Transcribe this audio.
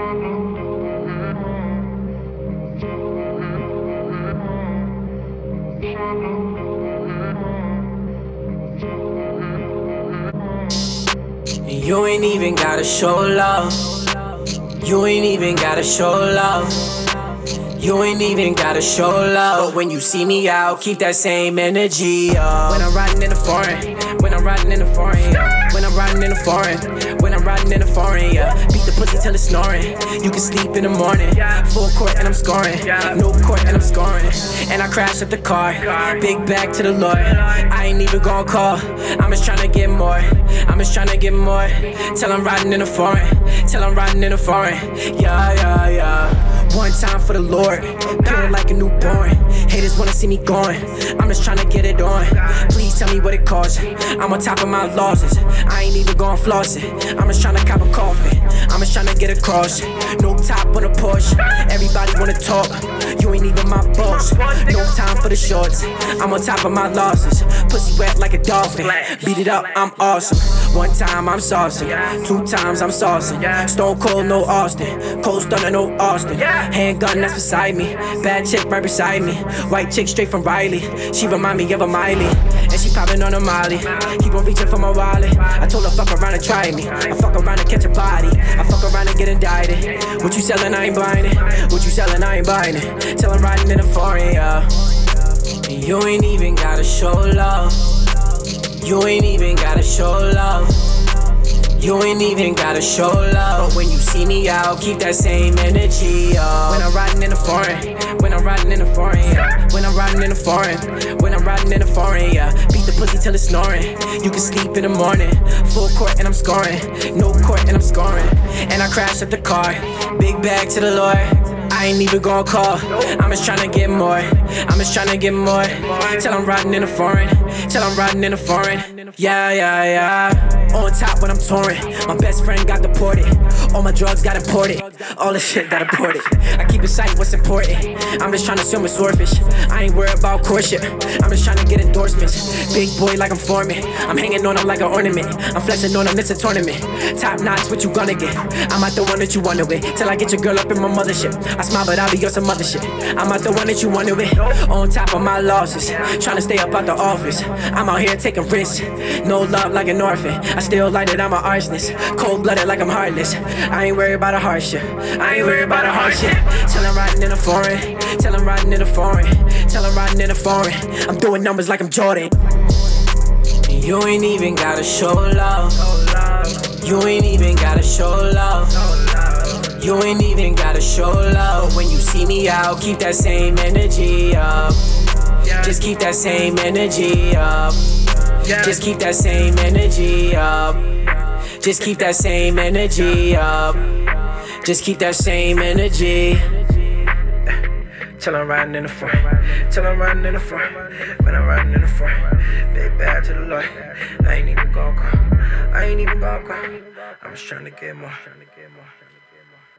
You ain't even gotta show love. You ain't even gotta show love. You ain't even gotta show love. But when you see me out, keep that same energy up. When I'm riding in the foreign, when I'm riding in the foreign, yeah. When I'm riding in the foreign, when I'm riding in the foreign, yeah. Beat the pussy till it's snoring. You can sleep in the morning. Full court and I'm scoring. No court and I'm scoring. And I crash at the car. Big bag to the Lord. I ain't even gon' call. I'm just tryna get more. I'm just tryna get more. Till I'm riding in the foreign. Till I'm riding in the foreign. Yeah, yeah, yeah. One time for the Lord, pure like a newborn. Haters wanna see me going, I'm just tryna get it on. Please tell me what it costs, I'm on top of my losses. I ain't even gon' floss it, I'm just tryna cop a coffin. I'm just tryna get across, no top on a Porsche. Everybody wanna talk, you ain't even my boss. No time for the shorts, I'm on top of my losses. Pussy wet like a dolphin, beat it up, I'm awesome. One time I'm saucing, 2 times I'm saucing. Stone cold, no Austin, cold stunner, no Austin. Handgun that's beside me, bad chick right beside me. White chick straight from Riley, she remind me of a Miley. And she poppin' on a Molly, keep on reaching for my wallet. I told her fuck around and try me, I fuck around and catch a body. I fuck around and get indicted. What you sellin', I ain't buying it. What you sellin', I ain't buying it. Till I'm riding in the foreign, yeah. And you ain't even gotta show love. You ain't even gotta show love. You ain't even gotta show love. But when you see me out, keep that same energy up. When I'm riding in the foreign, when I'm riding in the foreign, yeah. When I'm riding in the foreign, when I'm riding in the foreign, yeah. Beat the pussy till it's snoring. You can sleep in the morning. Full court and I'm scoring. No court and I'm scoring. And I crash at the car. Big bag to the Lord. I ain't even gon' call. I'm just tryna get more. I'm just tryna get more. Till I'm riding in the foreign. Till I'm riding in the foreign. Yeah, yeah, yeah. On top when I'm touring. My best friend got deported. All my drugs got imported. All this shit got imported. I keep it sight what's important. I'm just tryna swim with swordfish. I ain't worried about courtship. I'm just tryna get endorsements. Big boy like I'm forming. I'm hanging on them like an ornament. I'm flexing on them, it's a tournament. Top notch, what you gonna get? I'm not the one that you wanna with. Till I get your girl up in my mothership. I smile, but I'll be on some other shit. I'm not the one that you wanted with. On top of my losses, tryna stay up out the office. I'm out here taking risks. No love like an orphan. I still like it, I'm an arsonist. Cold-blooded like I'm heartless. I ain't worried about a hardship. I ain't worried about a hardship. Till I'm riding in the foreign. Till I'm riding in the foreign. Till I'm riding in the foreign. I'm doing numbers like I'm Jordan. And you ain't even gotta show love. You ain't even gotta show love. You ain't even gotta show love. When you see me out, keep that same energy up. Just keep that same energy up. Just keep that same energy up. Just keep that same energy up. Just keep that same energy. Till I'm riding in the front. Till I'm riding in the front. When I'm riding in the front. Big bad to the Lord. I ain't even gon' call. I ain't even gon' call. I'm just tryna get more.